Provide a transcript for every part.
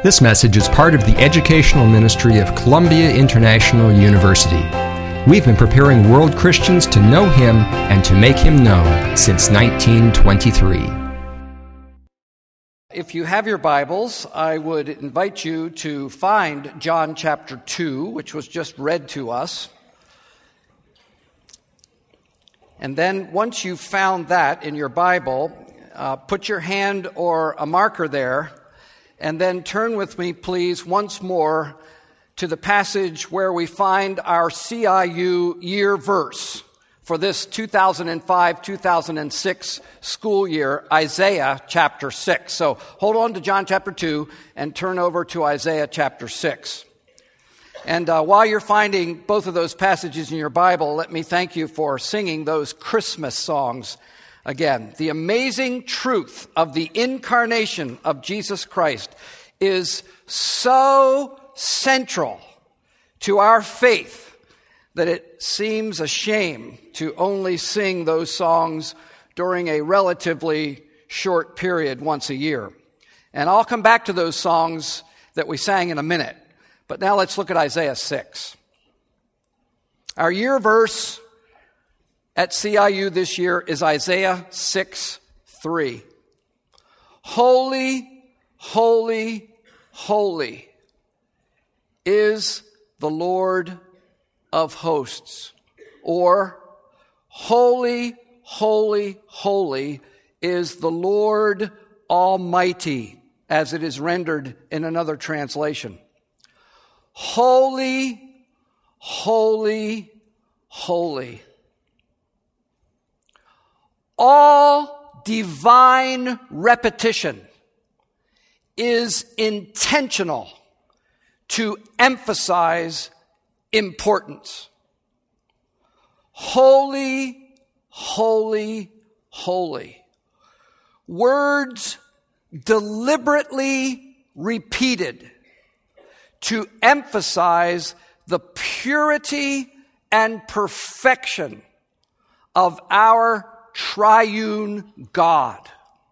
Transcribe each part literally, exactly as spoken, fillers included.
This message is part of the educational ministry of Columbia International University. We've been preparing world Christians to know Him and to make Him known since nineteen twenty-three. If you have your Bibles, I would invite you to find John chapter two, which was just read to us. And then once you've found that in your Bible, uh, put your hand or a marker there, and then turn with me, please, once more to the passage where we find our C I U year verse for this two thousand five two thousand six school year, Isaiah chapter six. So hold on to John chapter two and turn over to Isaiah chapter six. And uh, while you're finding both of those passages in your Bible, let me thank you for singing those Christmas songs again. The amazing truth of the incarnation of Jesus Christ is so central to our faith that it seems a shame to only sing those songs during a relatively short period once a year. And I'll come back to those songs that we sang in a minute. But now let's look at Isaiah six. Our year verse at C I U this year is Isaiah six three. Holy, holy, holy is the Lord of hosts. Or, holy, holy, holy is the Lord Almighty, as it is rendered in another translation. Holy, holy, holy. All divine repetition is intentional to emphasize importance. Holy, holy, holy. Words deliberately repeated to emphasize the purity and perfection of our triune God.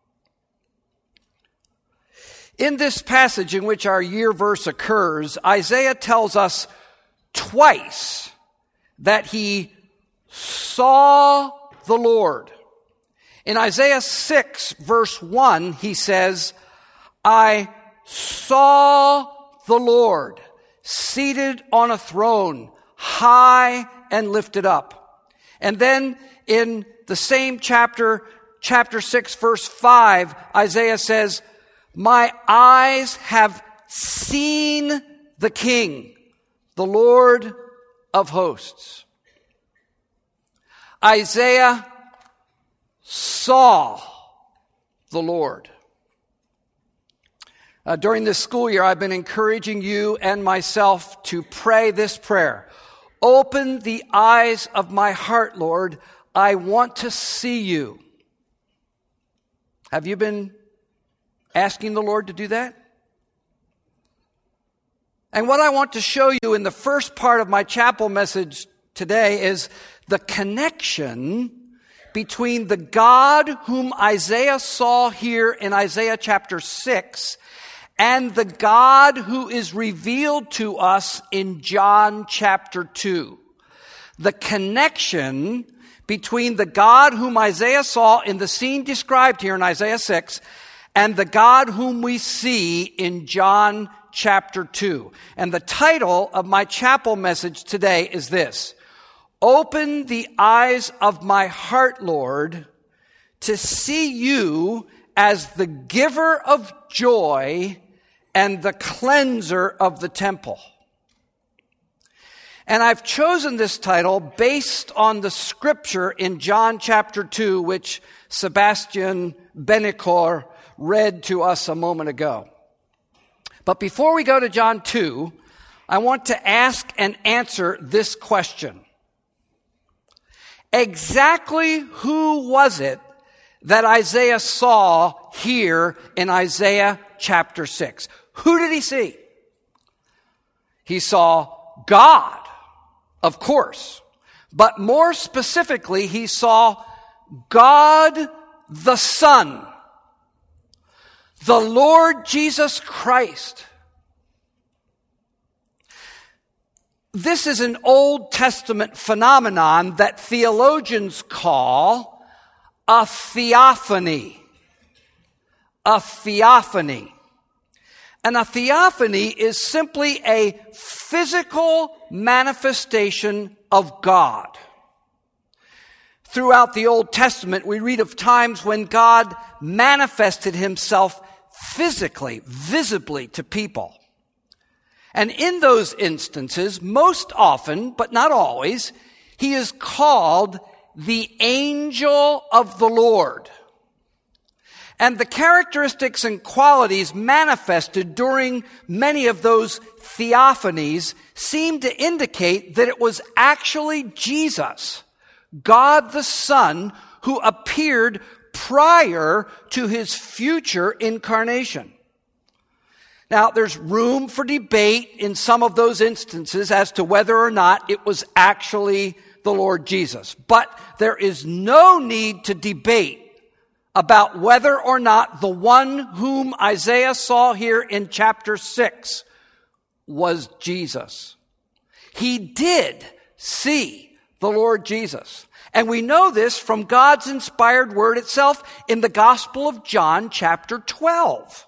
In this passage in which our year verse occurs, Isaiah tells us twice that he saw the Lord. In Isaiah six, verse one, he says, I saw the Lord seated on a throne, high and lifted up. And then in the same chapter, chapter six, verse five, Isaiah says, my eyes have seen the King, the Lord of hosts. Isaiah saw the Lord. Uh, during this school year, I've been encouraging you and myself to pray this prayer. Open the eyes of my heart, Lord. I want to see you. Have you been asking the Lord to do that? And what I want to show you in the first part of my chapel message today is the connection between the God whom Isaiah saw here in Isaiah chapter six and the God who is revealed to us in John chapter two. The connection between the God whom Isaiah saw in the scene described here in Isaiah six and the God whom we see in John chapter two. And the title of my chapel message today is this: Open the eyes of my heart, Lord, to see you as the giver of joy and the cleanser of the temple. And I've chosen this title based on the scripture in John chapter two, which Sebastian Benecor read to us a moment ago. But before we go to John two, I want to ask and answer this question. Exactly who was it that Isaiah saw here in Isaiah chapter six? Who did he see? He saw God, of course. But more specifically, he saw God the Son, the Lord Jesus Christ, This is an Old Testament phenomenon that theologians call a theophany. A theophany. And a theophany is simply a physical manifestation of God. Throughout the Old Testament, we read of times when God manifested himself physically, visibly to people. And in those instances, most often, but not always, he is called the angel of the Lord. And the characteristics and qualities manifested during many of those theophanies seem to indicate that it was actually Jesus, God the Son, who appeared prior to his future incarnation. Now, there's room for debate in some of those instances as to whether or not it was actually the Lord Jesus. But there is no need to debate about whether or not the one whom Isaiah saw here in chapter six was Jesus. He did see the Lord Jesus. And we know this from God's inspired word itself in the Gospel of John, chapter twelve.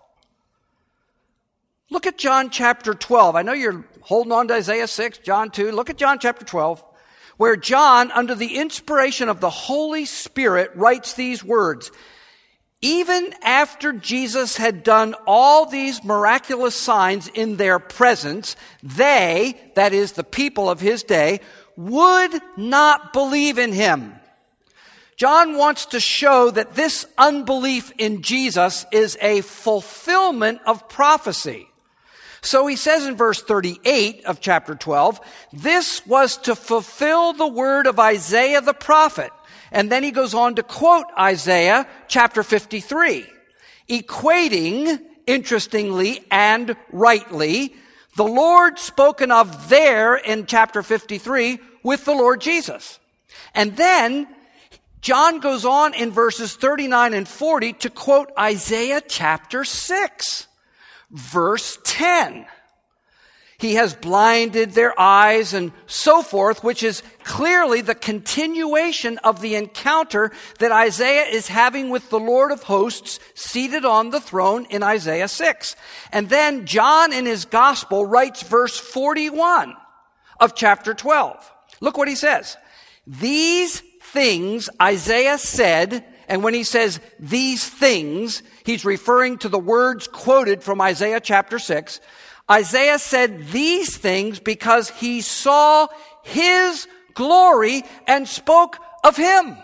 Look at John chapter twelve. I know you're holding on to Isaiah six, John two. Look at John chapter twelve, where John, under the inspiration of the Holy Spirit, writes these words. Even after Jesus had done all these miraculous signs in their presence, they, that is the people of his day, would not believe in him. John wants to show that this unbelief in Jesus is a fulfillment of prophecy. So he says in verse thirty-eight of chapter twelve, this was to fulfill the word of Isaiah the prophet. And then he goes on to quote Isaiah chapter fifty-three, equating, interestingly and rightly, the Lord spoken of there in chapter fifty-three with the Lord Jesus. And then John goes on in verses thirty-nine and forty to quote Isaiah chapter six, verse ten. He has blinded their eyes and so forth, which is clearly the continuation of the encounter that Isaiah is having with the Lord of hosts seated on the throne in Isaiah six. And then John in his gospel writes verse forty-one of chapter twelve. Look what he says. These things Isaiah said, and when he says these things, he's referring to the words quoted from Isaiah chapter six. Isaiah said these things because he saw his glory and spoke of him.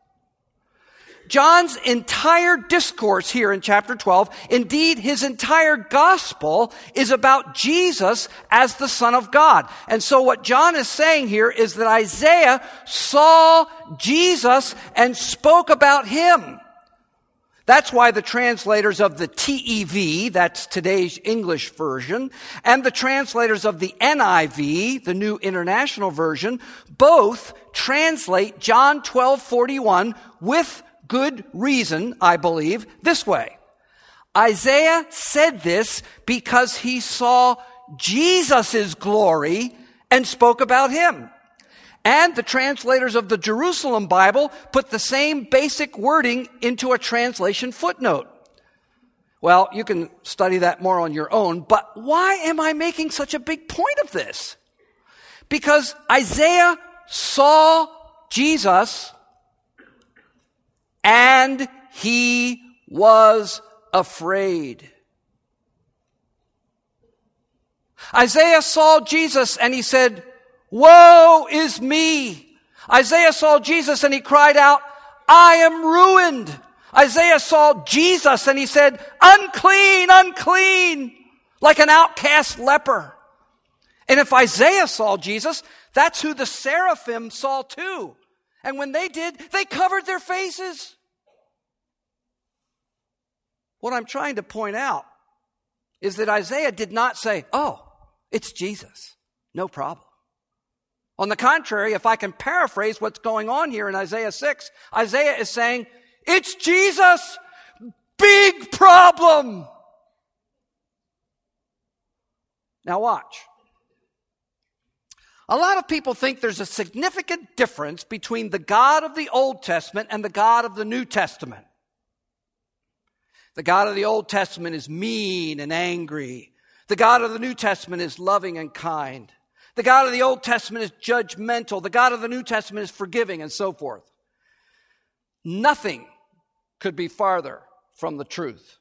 John's entire discourse here in chapter twelve, indeed his entire gospel, is about Jesus as the Son of God. And so what John is saying here is that Isaiah saw Jesus and spoke about him. That's why the translators of the T E V, that's today's English version, and the translators of the N I V, the New International Version, both translate John twelve forty-one with good reason, I believe, this way. Isaiah said this because he saw Jesus' glory and spoke about him. And the translators of the Jerusalem Bible put the same basic wording into a translation footnote. Well, you can study that more on your own, but why am I making such a big point of this? Because Isaiah saw Jesus and he was afraid. Isaiah saw Jesus and he said, woe is me. Isaiah saw Jesus and he cried out, I am ruined. Isaiah saw Jesus and he said, unclean, unclean, like an outcast leper. And if Isaiah saw Jesus, that's who the seraphim saw too. And when they did, they covered their faces. What I'm trying to point out is that Isaiah did not say, oh, it's Jesus. No problem. On the contrary, if I can paraphrase what's going on here in Isaiah six, Isaiah is saying, it's Jesus! Big problem! Now watch. A lot of people think there's a significant difference between the God of the Old Testament and the God of the New Testament. The God of the Old Testament is mean and angry. The God of the New Testament is loving and kind. The God of the Old Testament is judgmental. The God of the New Testament is forgiving, and so forth. Nothing could be farther from the truth.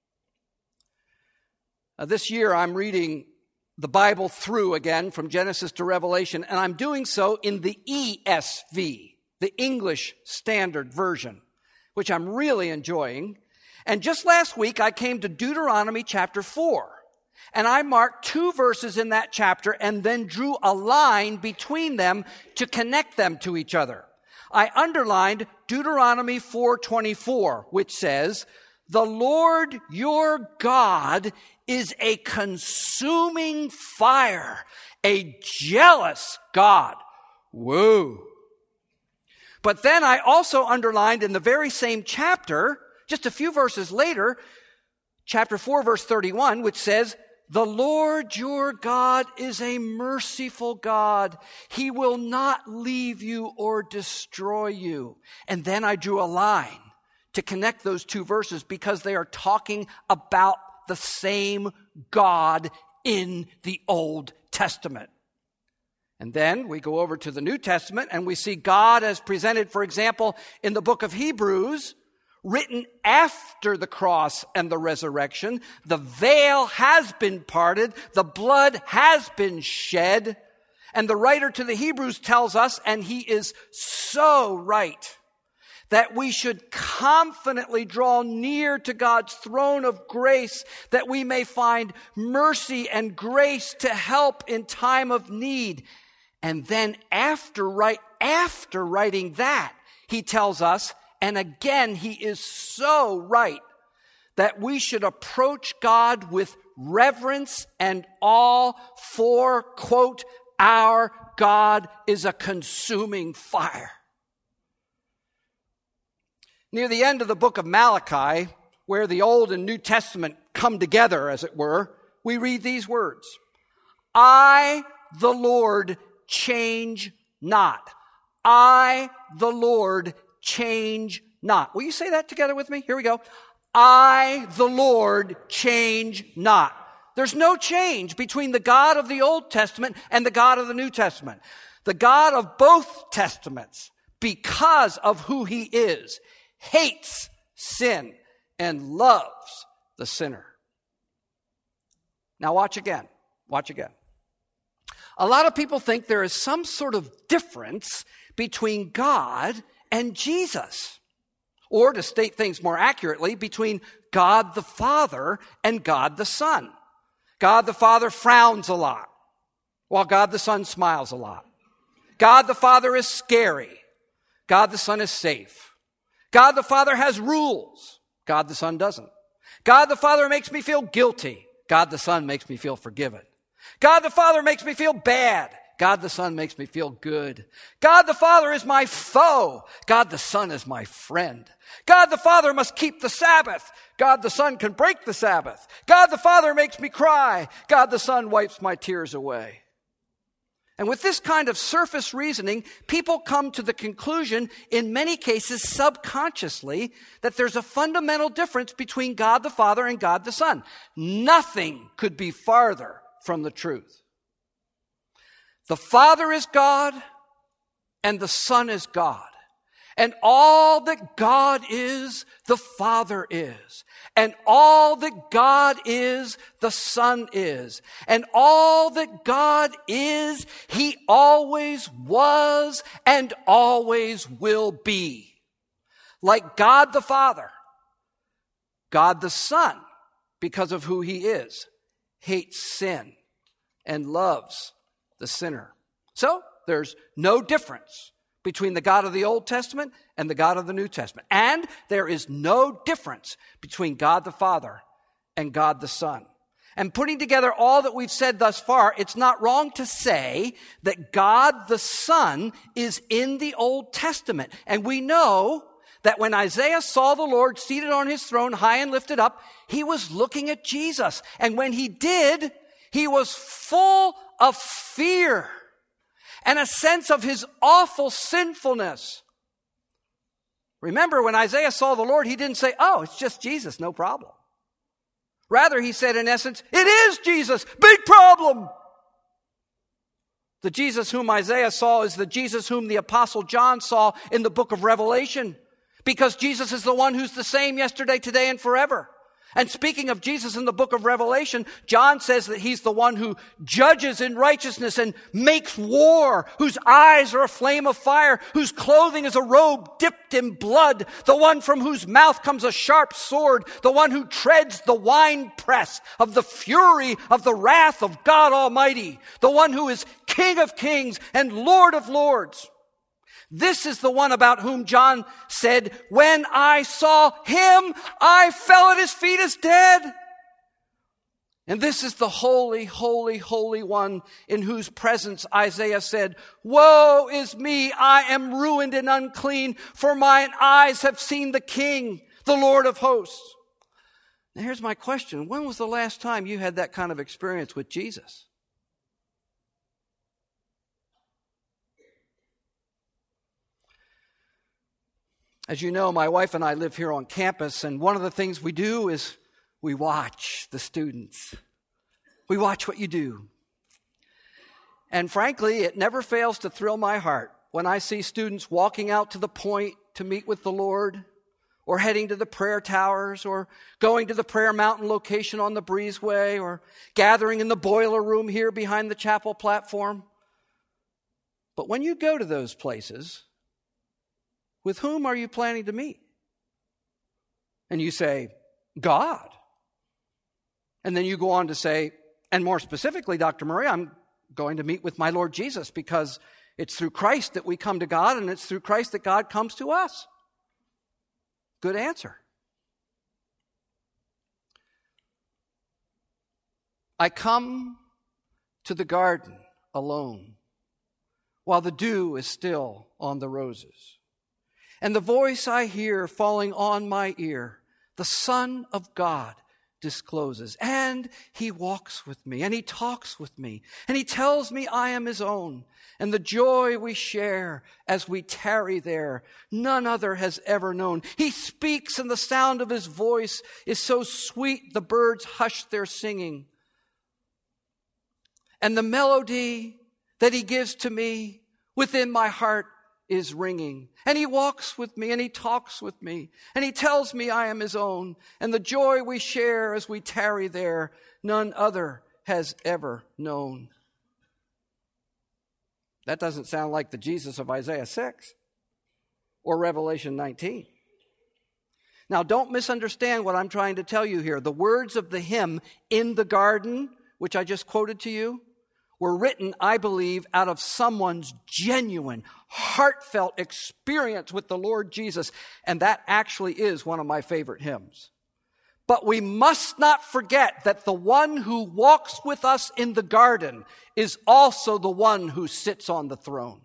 Now, this year I'm reading the Bible through again from Genesis to Revelation, and I'm doing so in the E S V, the English Standard Version, which I'm really enjoying. And just last week I came to Deuteronomy chapter four, and I marked two verses in that chapter and then drew a line between them to connect them to each other. I underlined Deuteronomy four twenty-four, which says, "The Lord your God is a consuming fire, a jealous God." Whoa. But then I also underlined in the very same chapter, just a few verses later, chapter four, verse thirty-one, which says, "The Lord your God is a merciful God. He will not leave you or destroy you." And then I drew a line to connect those two verses because they are talking about the same God in the Old Testament. And then we go over to the New Testament and we see God as presented, for example, in the book of Hebrews, written after the cross and the resurrection. The veil has been parted, the blood has been shed, and the writer to the Hebrews tells us, and he is so right, that we should confidently draw near to God's throne of grace, that we may find mercy and grace to help in time of need. And then after, right, after writing that, he tells us, and again he is so right, that we should approach God with reverence and awe, for, quote, "our God is a consuming fire." Near the end of the book of Malachi, where the Old and New Testament come together, as it were, we read these words, "I, the Lord, change not. I, the Lord, change not." Will you say that together with me? Here we go. "I, the Lord, change not." There's no change between the God of the Old Testament and the God of the New Testament. The God of both Testaments, because of who he is, hates sin and loves the sinner. Now watch again. Watch again. A lot of people think there is some sort of difference between God and Jesus. Or, to state things more accurately, between God the Father and God the Son. God the Father frowns a lot, while God the Son smiles a lot. God the Father is scary. God the Son is safe. God the Father has rules. God the Son doesn't. God the Father makes me feel guilty. God the Son makes me feel forgiven. God the Father makes me feel bad. God the Son makes me feel good. God the Father is my foe. God the Son is my friend. God the Father must keep the Sabbath. God the Son can break the Sabbath. God the Father makes me cry. God the Son wipes my tears away. And with this kind of surface reasoning, people come to the conclusion, in many cases subconsciously, that there's a fundamental difference between God the Father and God the Son. Nothing could be farther from the truth. The Father is God, and the Son is God. And all that God is, the Father is. And all that God is, the Son is. And all that God is, he always was and always will be. Like God the Father, God the Son, because of who he is, hates sin and loves the sinner. So there's no difference between the God of the Old Testament and the God of the New Testament. And there is no difference between God the Father and God the Son. And putting together all that we've said thus far, it's not wrong to say that God the Son is in the Old Testament. And we know that when Isaiah saw the Lord seated on his throne, high and lifted up, he was looking at Jesus. And when he did, he was full of fear. and a sense of his awful sinfulness. Remember, when Isaiah saw the Lord, he didn't say, oh, it's just Jesus, no problem. Rather, he said, in essence, it is Jesus, big problem. The Jesus whom Isaiah saw is the Jesus whom the Apostle John saw in the book of Revelation, because Jesus is the one who's the same yesterday, today, and forever. And speaking of Jesus in the book of Revelation, John says that he's the one who judges in righteousness and makes war, whose eyes are a flame of fire, whose clothing is a robe dipped in blood, the one from whose mouth comes a sharp sword, the one who treads the winepress of the fury of the wrath of God Almighty, the one who is King of kings and Lord of lords. This is the one about whom John said, when I saw him, I fell at his feet as dead. And this is the holy, holy, holy one in whose presence Isaiah said, woe is me, I am ruined and unclean, for mine eyes have seen the King, the Lord of hosts. Now here's my question. When was the last time you had that kind of experience with Jesus? As you know, my wife and I live here on campus, and one of the things we do is we watch the students. We watch what you do. And frankly, it never fails to thrill my heart when I see students walking out to the point to meet with the Lord, or heading to the prayer towers, or going to the prayer mountain location on the breezeway, or gathering in the boiler room here behind the chapel platform. But when you go to those places, with whom are you planning to meet? And you say, God. And then you go on to say, and more specifically, Doctor Murray, I'm going to meet with my Lord Jesus, because it's through Christ that we come to God, and it's through Christ that God comes to us. Good answer. I come to the garden alone, while the dew is still on the roses. And the voice I hear falling on my ear, the Son of God discloses. And he walks with me, and he talks with me, and he tells me I am his own. And the joy we share as we tarry there, none other has ever known. He speaks, and the sound of his voice is so sweet the birds hush their singing. And the melody that he gives to me within my heart is ringing. And he walks with me, and he talks with me, and he tells me I am his own. And the joy we share as we tarry there, none other has ever known. That doesn't sound like the Jesus of Isaiah six or Revelation nineteen. Now, don't misunderstand what I'm trying to tell you here. The words of the hymn, In the Garden, which I just quoted to you, were written, I believe, out of someone's genuine, heartfelt experience with the Lord Jesus. And that actually is one of my favorite hymns. But we must not forget that the one who walks with us in the garden is also the one who sits on the throne.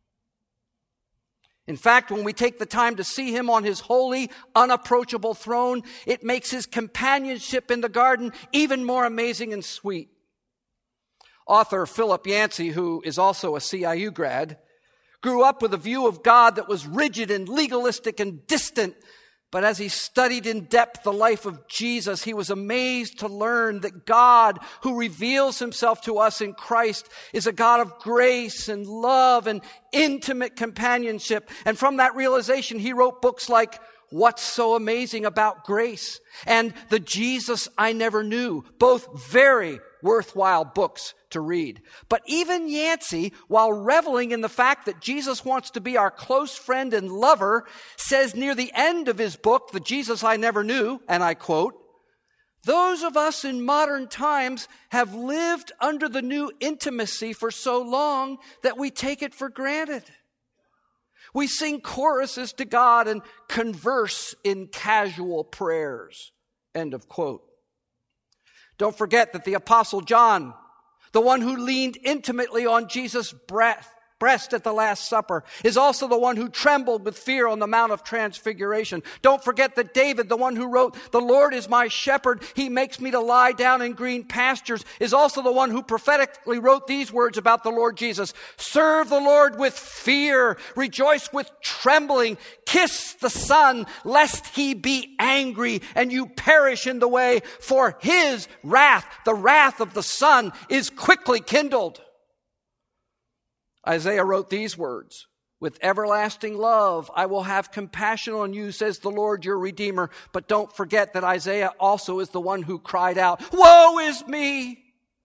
In fact, when we take the time to see him on his holy, unapproachable throne, it makes his companionship in the garden even more amazing and sweet. Author Philip Yancey, who is also a C I U grad, grew up with a view of God that was rigid and legalistic and distant. But as he studied in depth the life of Jesus, he was amazed to learn that God, who reveals himself to us in Christ, is a God of grace and love and intimate companionship. And from that realization, he wrote books like What's So Amazing About Grace and The Jesus I Never Knew, both very worthwhile books to read. But even Yancey, while reveling in the fact that Jesus wants to be our close friend and lover, says near the end of his book, The Jesus I Never Knew, and I quote, those of us in modern times have lived under the new intimacy for so long that we take it for granted. We sing choruses to God and converse in casual prayers. End of quote. Don't forget that the Apostle John, the one who leaned intimately on Jesus' breath, breast at the Last Supper, is also the one who trembled with fear on the Mount of Transfiguration. Don't forget that David, the one who wrote, "The Lord is my shepherd, he makes me to lie down in green pastures," is also the one who prophetically wrote these words about the Lord Jesus: "Serve the Lord with fear, rejoice with trembling, kiss the Son, lest he be angry and you perish in the way, for his wrath, the wrath of the Son, is quickly kindled." Isaiah wrote these words: "With everlasting love I will have compassion on you, says the Lord your Redeemer." But don't forget that Isaiah also is the one who cried out, "Woe is me!"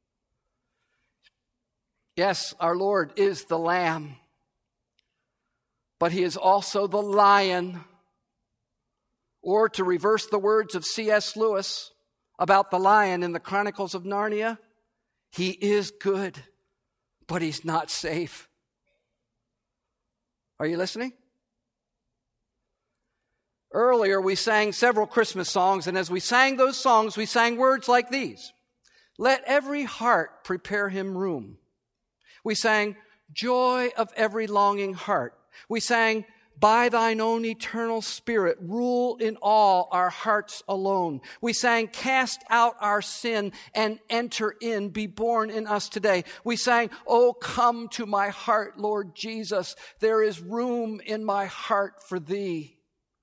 Yes, our Lord is the Lamb, but he is also the Lion. Or to reverse the words of C S Lewis about the lion in the Chronicles of Narnia, he is good, but he's not safe. Are you listening? Earlier, we sang several Christmas songs, and as we sang those songs, we sang words like these: "Let every heart prepare him room." We sang, "Joy of every longing heart." We sang, "By thine own eternal Spirit, rule in all our hearts alone." We sang, "Cast out our sin and enter in, be born in us today." We sang, "Oh, come to my heart, Lord Jesus. There is room in my heart for thee."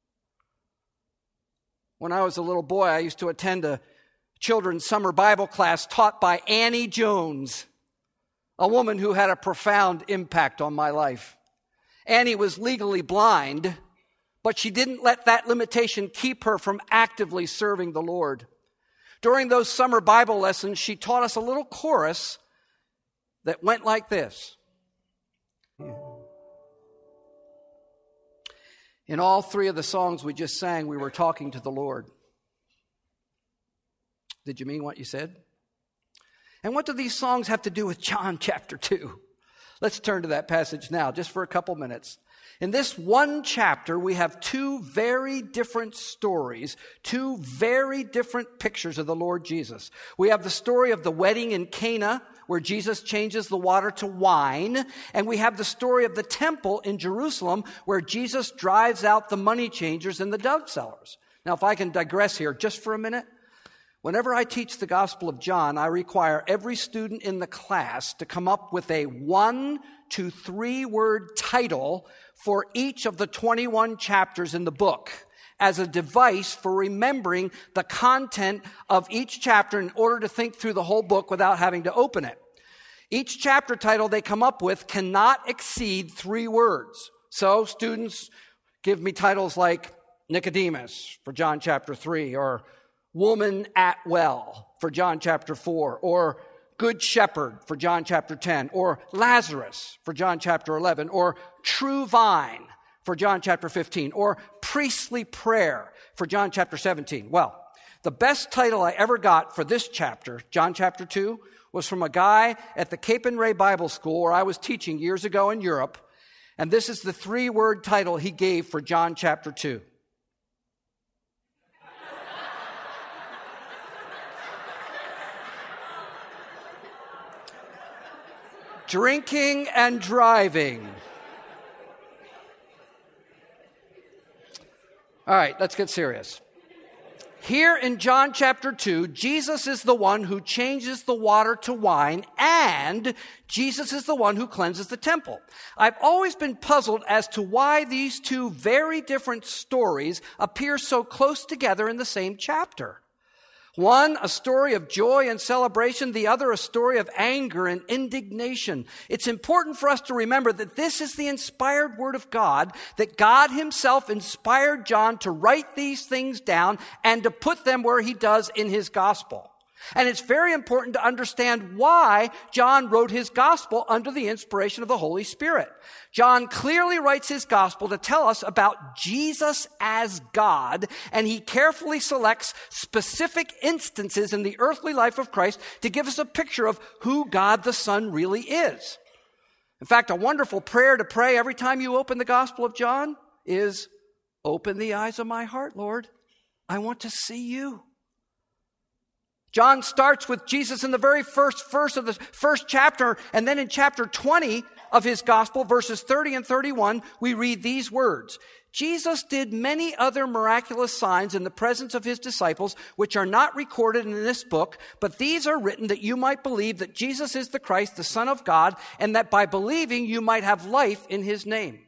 When I was a little boy, I used to attend a children's summer Bible class taught by Annie Jones, a woman who had a profound impact on my life. Annie was legally blind, but she didn't let that limitation keep her from actively serving the Lord. During those summer Bible lessons, she taught us a little chorus that went like this. In all three of the songs we just sang, we were talking to the Lord. Did you mean what you said? And what do these songs have to do with John chapter two? Let's turn to that passage now, just for a couple minutes. In this one chapter, we have two very different stories, two very different pictures of the Lord Jesus. We have the story of the wedding in Cana, where Jesus changes the water to wine, and we have the story of the temple in Jerusalem, where Jesus drives out the money changers and the dove sellers. Now, if I can digress here just for a minute. Whenever I teach the Gospel of John, I require every student in the class to come up with a one to three word title for each of the twenty-one chapters in the book as a device for remembering the content of each chapter in order to think through the whole book without having to open it. Each chapter title they come up with cannot exceed three words. So students give me titles like Nicodemus for John chapter three, or Woman at Well for John chapter four, or Good Shepherd for John chapter ten, or Lazarus for John chapter eleven, or True Vine for John chapter fifteen, or Priestly Prayer for John chapter seventeen. Well, the best title I ever got for this chapter, John chapter two, was from a guy at the Cape and Ray Bible School where I was teaching years ago in Europe, and this is the three-word title he gave for John chapter two. Drinking and driving. All right, let's get serious. Here in John chapter two, Jesus is the one who changes the water to wine, and Jesus is the one who cleanses the temple. I've always been puzzled as to why these two very different stories appear so close together in the same chapter. One, a story of joy and celebration. The other, a story of anger and indignation. It's important for us to remember that this is the inspired word of God, that God himself inspired John to write these things down and to put them where he does in his gospel. And it's very important to understand why John wrote his gospel under the inspiration of the Holy Spirit. John clearly writes his gospel to tell us about Jesus as God, and he carefully selects specific instances in the earthly life of Christ to give us a picture of who God the Son really is. In fact, a wonderful prayer to pray every time you open the Gospel of John is, "Open the eyes of my heart, Lord. I want to see you." John starts with Jesus in the very first verse of the first chapter, and then in chapter twenty, of his gospel, verses thirty and thirty-one, we read these words. Jesus did many other miraculous signs in the presence of his disciples, which are not recorded in this book, but these are written that you might believe that Jesus is the Christ, the Son of God, and that by believing you might have life in his name.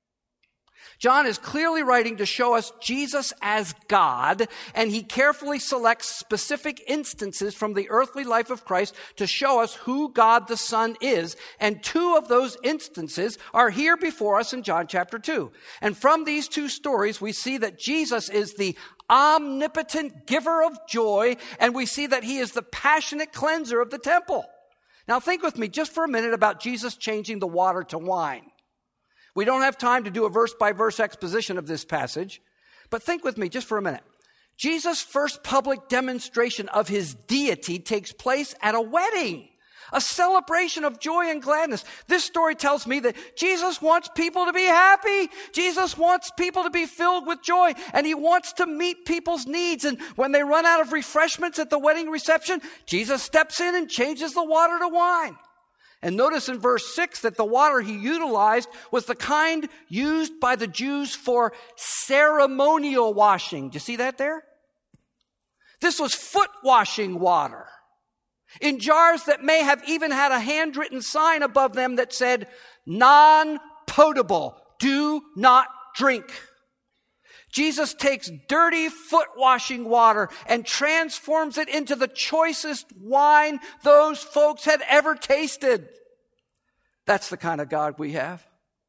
John is clearly writing to show us Jesus as God, and he carefully selects specific instances from the earthly life of Christ to show us who God the Son is. And two of those instances are here before us in John chapter two. And from these two stories, we see that Jesus is the omnipotent giver of joy, and we see that he is the passionate cleanser of the temple. Now think with me just for a minute about Jesus changing the water to wine. We don't have time to do a verse-by-verse exposition of this passage, but think with me just for a minute. Jesus' first public demonstration of his deity takes place at a wedding, a celebration of joy and gladness. This story tells me that Jesus wants people to be happy. Jesus wants people to be filled with joy, and he wants to meet people's needs. And when they run out of refreshments at the wedding reception, Jesus steps in and changes the water to wine. And notice in verse six that the water he utilized was the kind used by the Jews for ceremonial washing. Do you see that there? This was foot washing water in jars that may have even had a handwritten sign above them that said, non-potable, do not drink. Jesus takes dirty foot-washing water and transforms it into the choicest wine those folks had ever tasted. That's the kind of God we have.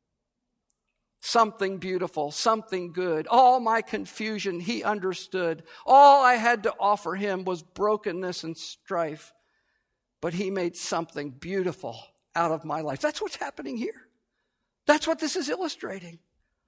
Something beautiful, something good. All my confusion he understood. All I had to offer him was brokenness and strife. But he made something beautiful out of my life. That's what's happening here. That's what this is illustrating.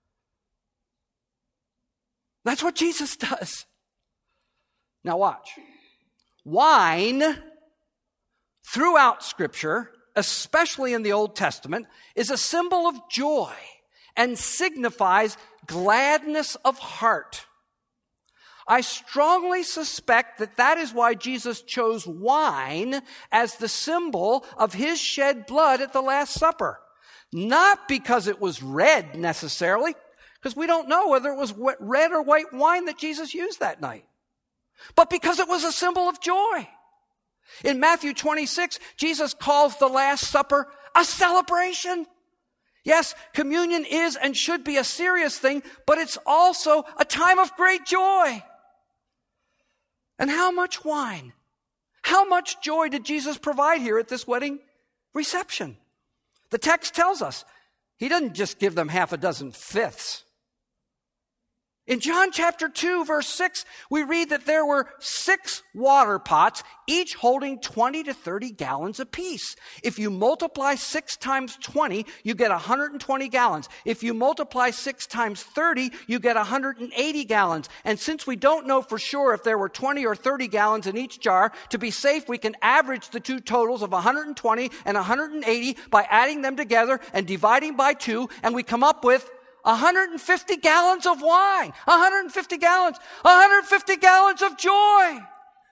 That's what Jesus does. Now watch. Wine, throughout Scripture, especially in the Old Testament, is a symbol of joy and signifies gladness of heart. I strongly suspect that that is why Jesus chose wine as the symbol of his shed blood at the Last Supper. Not because it was red necessarily, because we don't know whether it was red or white wine that Jesus used that night. But because it was a symbol of joy. In Matthew twenty-six, Jesus calls the Last Supper a celebration. Yes, communion is and should be a serious thing, but it's also a time of great joy. And how much wine, how much joy did Jesus provide here at this wedding reception? The text tells us he didn't just give them half a dozen fifths. In John chapter two, verse six, we read that there were six water pots, each holding twenty to thirty gallons apiece. If you multiply six times twenty, you get one hundred twenty gallons. If you multiply six times thirty, you get one hundred eighty gallons. And since we don't know for sure if there were twenty or thirty gallons in each jar, to be safe, we can average the two totals of one hundred twenty and one hundred eighty by adding them together and dividing by two, and we come up with one hundred fifty gallons of wine. one hundred fifty gallons. one hundred fifty gallons of joy.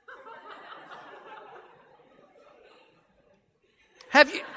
Have you,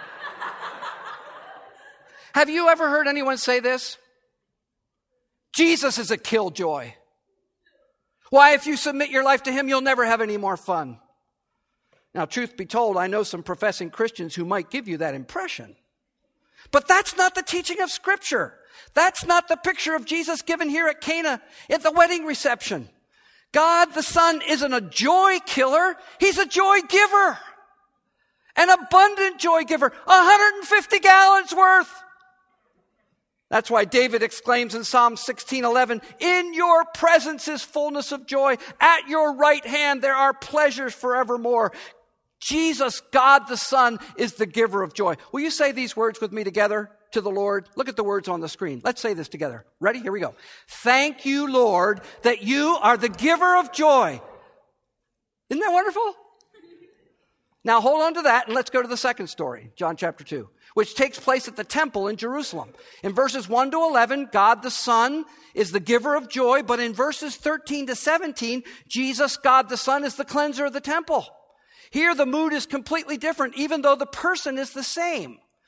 have you ever heard anyone say this? Jesus is a killjoy. Why, if you submit your life to him, you'll never have any more fun. Now, truth be told, I know some professing Christians who might give you that impression. But that's not the teaching of Scripture. That's not the picture of Jesus given here at Cana at the wedding reception. God the Son isn't a joy killer. He's a joy giver. An abundant joy giver. one hundred fifty gallons worth. That's why David exclaims in Psalm sixteen eleven, in your presence is fullness of joy. At your right hand there are pleasures forevermore. Jesus, God the Son, is the giver of joy. Will you say these words with me together to the Lord? Look at the words on the screen. Let's say this together. Ready? Here we go. Thank you, Lord, that you are the giver of joy. Isn't that wonderful? Now hold on to that and let's go to the second story, John chapter two, which takes place at the temple in Jerusalem. In verses one to eleven, God the Son is the giver of joy, but in verses thirteen to seventeen, Jesus, God the Son, is the cleanser of the temple. Here the mood is completely different, even though the person is the same.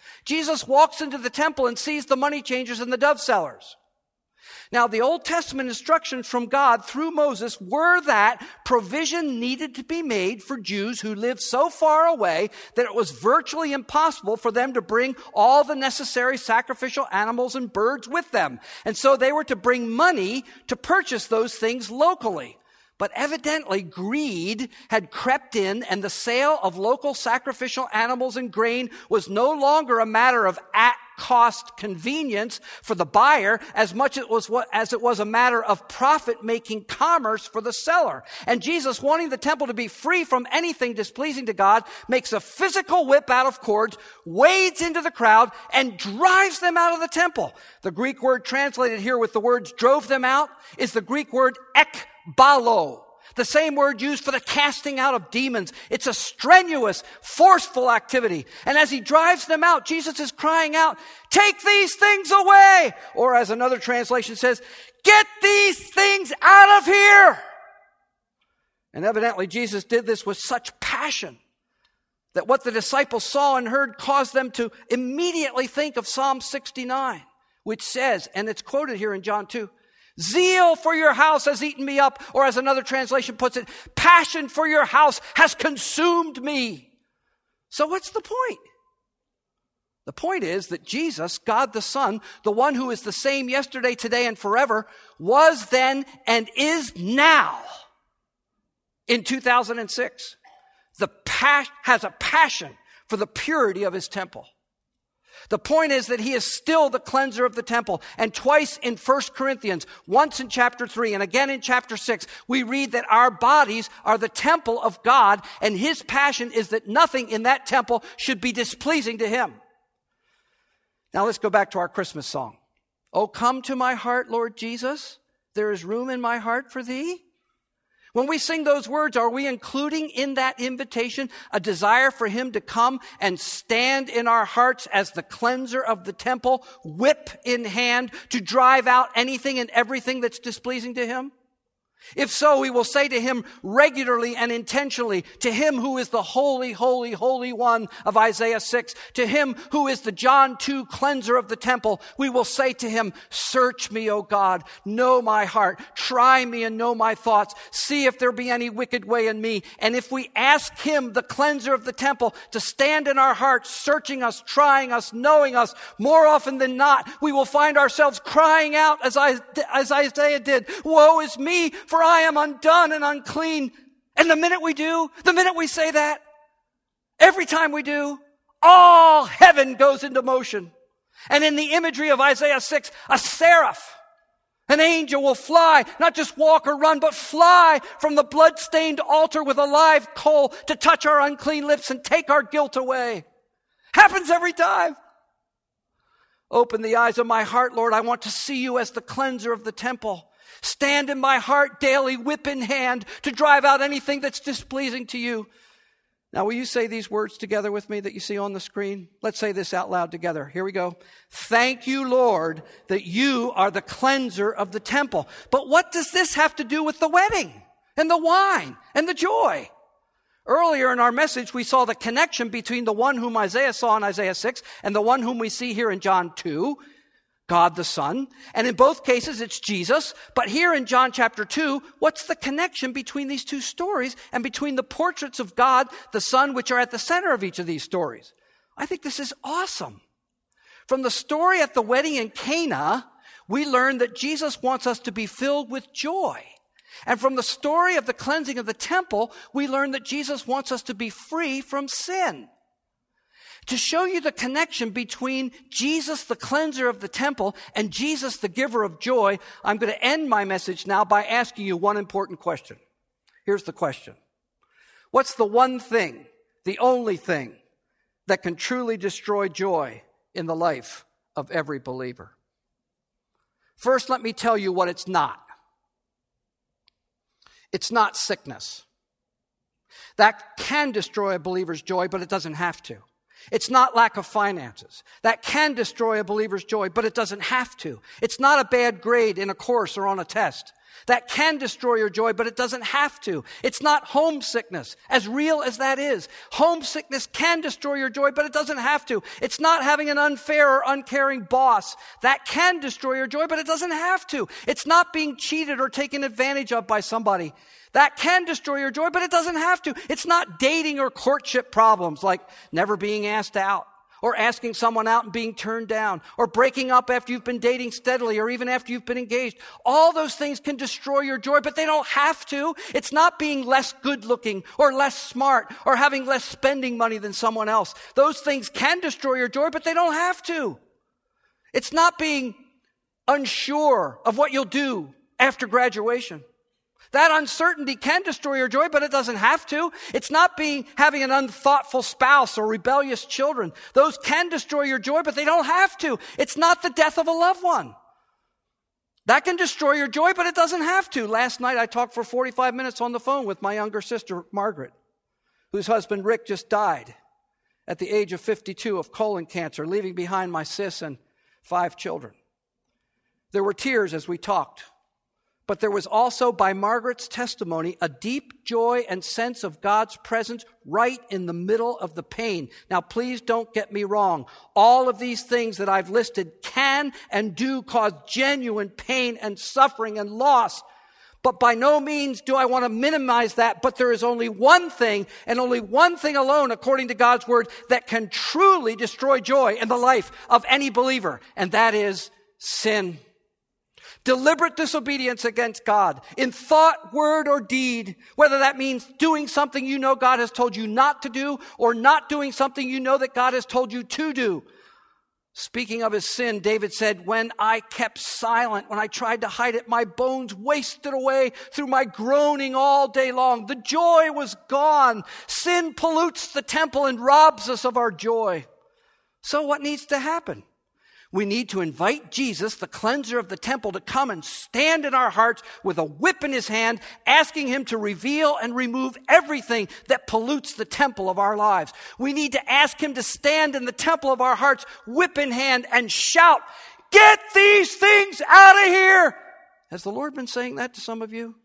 Jesus walks into the temple and sees the money changers and the dove sellers. Now, the Old Testament instructions from God through Moses were that provision needed to be made for Jews who lived so far away that it was virtually impossible for them to bring all the necessary sacrificial animals and birds with them. And so they were to bring money to purchase those things locally. But evidently, greed had crept in, and the sale of local sacrificial animals and grain was no longer a matter of at-cost convenience for the buyer as much as it was, as it was a matter of profit-making commerce for the seller. And Jesus, wanting the temple to be free from anything displeasing to God, makes a physical whip out of cords, wades into the crowd, and drives them out of the temple. The Greek word translated here with the words drove them out is the Greek word ek. Balo, the same word used for the casting out of demons. It's a strenuous, forceful activity. And as he drives them out, Jesus is crying out, take these things away. Or as another translation says, get these things out of here. And evidently Jesus did this with such passion that what the disciples saw and heard caused them to immediately think of Psalm sixty-nine, which says, and it's quoted here in John two, zeal for your house has eaten me up, or as another translation puts it, passion for your house has consumed me. So what's the point? The point is that Jesus, God the Son, the one who is the same yesterday, today, and forever, was then and is now in two thousand six. The pas- has a passion for the purity of his temple. The point is that he is still the cleanser of the temple. And twice in First Corinthians, once in chapter three and again in chapter six, we read that our bodies are the temple of God, and his passion is that nothing in that temple should be displeasing to him. Now let's go back to our Christmas song. Oh, come to my heart, Lord Jesus. There is room in my heart for thee. When we sing those words, are we including in that invitation a desire for him to come and stand in our hearts as the cleanser of the temple, whip in hand, to drive out anything and everything that's displeasing to him? If so, we will say to him regularly and intentionally, to him who is the holy, holy, holy one of Isaiah six, to him who is the John two cleanser of the temple, we will say to him, search me, O God, know my heart, try me and know my thoughts, see if there be any wicked way in me. And if we ask him, the cleanser of the temple, to stand in our hearts, searching us, trying us, knowing us, more often than not, we will find ourselves crying out as, I, as Isaiah did, woe is me, for I am undone and unclean. And the minute we do, the minute we say that, every time we do, all heaven goes into motion. And in the imagery of Isaiah six, a seraph, an angel will fly, not just walk or run, but fly from the blood-stained altar with a live coal to touch our unclean lips and take our guilt away. Happens every time. Open the eyes of my heart, Lord. I want to see you as the cleanser of the temple. Stand in my heart daily, whip in hand, to drive out anything that's displeasing to you. Now, will you say these words together with me that you see on the screen? Let's say this out loud together. Here we go. Thank you, Lord, that you are the cleanser of the temple. But what does this have to do with the wedding and the wine and the joy? Earlier in our message, we saw the connection between the one whom Isaiah saw in Isaiah six and the one whom we see here in John two. God the Son. And in both cases, it's Jesus. But here in John chapter two, what's the connection between these two stories and between the portraits of God, the Son, which are at the center of each of these stories? I think this is awesome. From the story at the wedding in Cana, we learn that Jesus wants us to be filled with joy. And from the story of the cleansing of the temple, we learn that Jesus wants us to be free from sin. To show you the connection between Jesus, the cleanser of the temple, and Jesus, the giver of joy, I'm going to end my message now by asking you one important question. Here's the question. What's the one thing, the only thing, that can truly destroy joy in the life of every believer? First, let me tell you what it's not. It's not sickness. That can destroy a believer's joy, but it doesn't have to. It's not lack of finances. That can destroy a believer's joy, but it doesn't have to. It's not a bad grade in a course or on a test. That can destroy your joy, but it doesn't have to. It's not homesickness, as real as that is. Homesickness can destroy your joy, but it doesn't have to. It's not having an unfair or uncaring boss. That can destroy your joy, but it doesn't have to. It's not being cheated or taken advantage of by somebody. That can destroy your joy, but it doesn't have to. It's not dating or courtship problems like never being asked out, or asking someone out and being turned down, or breaking up after you've been dating steadily, or even after you've been engaged. All those things can destroy your joy, but they don't have to. It's not being less good looking, or less smart, or having less spending money than someone else. Those things can destroy your joy, but they don't have to. It's not being unsure of what you'll do after graduation. That uncertainty can destroy your joy, but it doesn't have to. It's not being having an unthoughtful spouse or rebellious children. Those can destroy your joy, but they don't have to. It's not the death of a loved one. That can destroy your joy, but it doesn't have to. Last night I talked for forty-five minutes on the phone with my younger sister, Margaret, whose husband Rick just died at the age of fifty-two of colon cancer, leaving behind my sis and five children. There were tears as we talked. But there was also, by Margaret's testimony, a deep joy and sense of God's presence right in the middle of the pain. Now, please don't get me wrong. All of these things that I've listed can and do cause genuine pain and suffering and loss. But by no means do I want to minimize that. But there is only one thing, and only one thing alone, according to God's word, that can truly destroy joy in the life of any believer. And that is sin. Deliberate disobedience against God in thought, word, or deed, whether that means doing something you know God has told you not to do or not doing something you know that God has told you to do. Speaking of his sin, David said, when I kept silent, when I tried to hide it, my bones wasted away through my groaning all day long. The joy was gone. Sin pollutes the temple and robs us of our joy. So what needs to happen? We need to invite Jesus, the cleanser of the temple, to come and stand in our hearts with a whip in his hand, asking him to reveal and remove everything that pollutes the temple of our lives. We need to ask him to stand in the temple of our hearts, whip in hand, and shout, "Get these things out of here!" Has the Lord been saying that to some of you?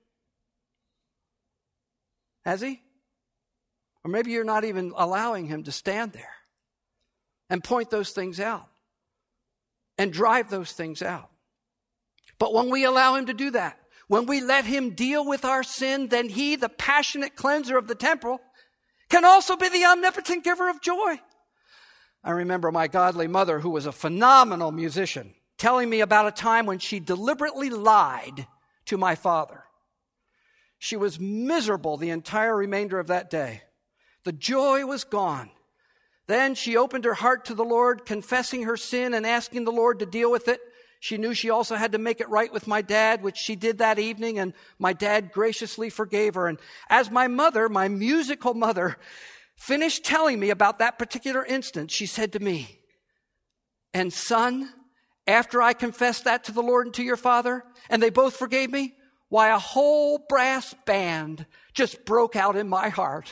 Has he? Or maybe you're not even allowing him to stand there and point those things out and drive those things out. But when we allow him to do that, when we let him deal with our sin, then he, the passionate cleanser of the temple, can also be the omnipotent giver of joy. I remember my godly mother, who was a phenomenal musician, telling me about a time when she deliberately lied to my father. She was miserable the entire remainder of that day. The joy was gone. Then she opened her heart to the Lord, confessing her sin and asking the Lord to deal with it. She knew she also had to make it right with my dad, which she did that evening, and my dad graciously forgave her. And as my mother, my musical mother, finished telling me about that particular instance, she said to me, "And son, after I confessed that to the Lord and to your father, and they both forgave me, why, a whole brass band just broke out in my heart."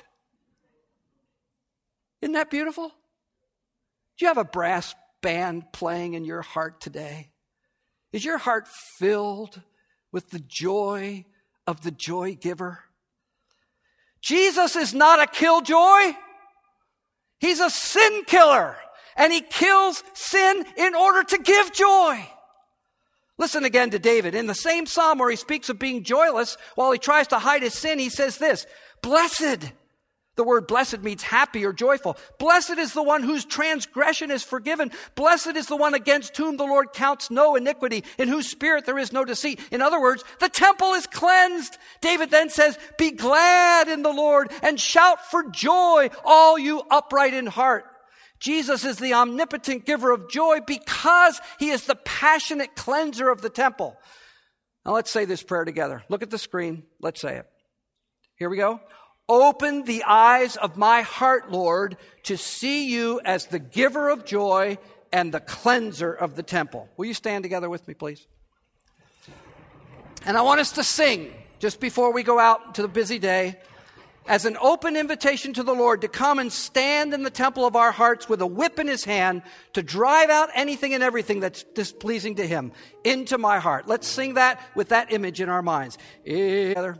Isn't that beautiful? Do you have a brass band playing in your heart today? Is your heart filled with the joy of the joy giver? Jesus is not a killjoy. He's a sin killer, and he kills sin in order to give joy. Listen again to David. In the same psalm where he speaks of being joyless while he tries to hide his sin, he says this, "Blessed." The word blessed means happy or joyful. Blessed is the one whose transgression is forgiven. Blessed is the one against whom the Lord counts no iniquity, in whose spirit there is no deceit. In other words, the temple is cleansed. David then says, "Be glad in the Lord and shout for joy, all you upright in heart." Jesus is the omnipotent giver of joy because he is the passionate cleanser of the temple. Now let's say this prayer together. Look at the screen. Let's say it. Here we go. Open the eyes of my heart, Lord, to see you as the giver of joy and the cleanser of the temple. Will you stand together with me, please? And I want us to sing just before we go out to the busy day. as an open invitation to the Lord to come and stand in the temple of our hearts with a whip in his hand to drive out anything and everything that's displeasing to him into my heart. Let's sing that with that image in our minds. Together.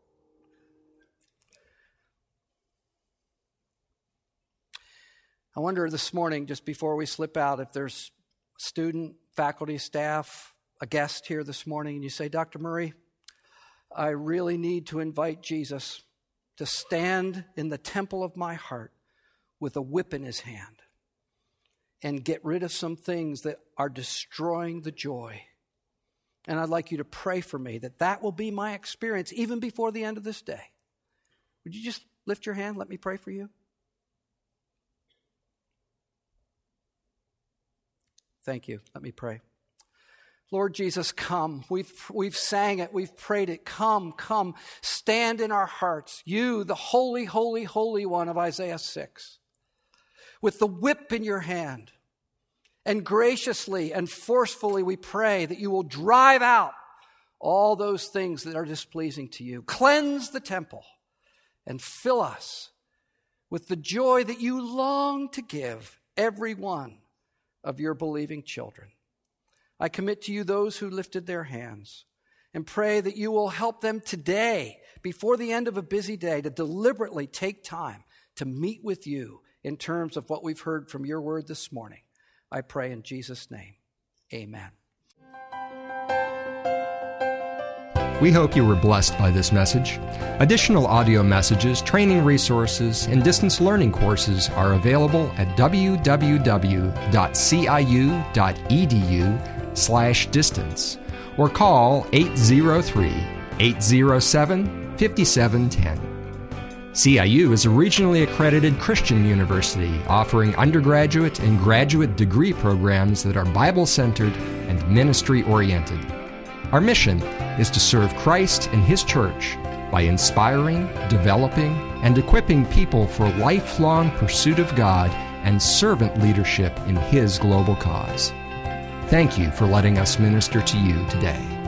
I wonder this morning, just before we slip out, if there's student, faculty, staff, a guest here this morning, and you say, Doctor Murray, I really need to invite Jesus to stand in the temple of my heart with a whip in his hand and get rid of some things that are destroying the joy. And I'd like you to pray for me that that will be my experience even before the end of this day. Would you just lift your hand? Let me pray for you. Thank you. Let me pray. Lord Jesus, come. We've, we've sang it. We've prayed it. Come, come. Stand in our hearts. You, the holy, holy, holy one of Isaiah six, with the whip in your hand. And graciously and forcefully we pray that you will drive out all those things that are displeasing to you. Cleanse the temple and fill us with the joy that you long to give every one of your believing children. I commit to you those who lifted their hands and pray that you will help them today, before the end of a busy day, to deliberately take time to meet with you in terms of what we've heard from your word this morning. I pray in Jesus' name. Amen. We hope you were blessed by this message. Additional audio messages, training resources, and distance learning courses are available at w w w dot c i u dot e d u slash distance or call eight zero three, eight zero seven, five seven one zero. C I U is a regionally accredited Christian university offering undergraduate and graduate degree programs that are Bible-centered and ministry-oriented. Our mission is to serve Christ and His church by inspiring, developing, and equipping people for lifelong pursuit of God and servant leadership in His global cause. Thank you for letting us minister to you today.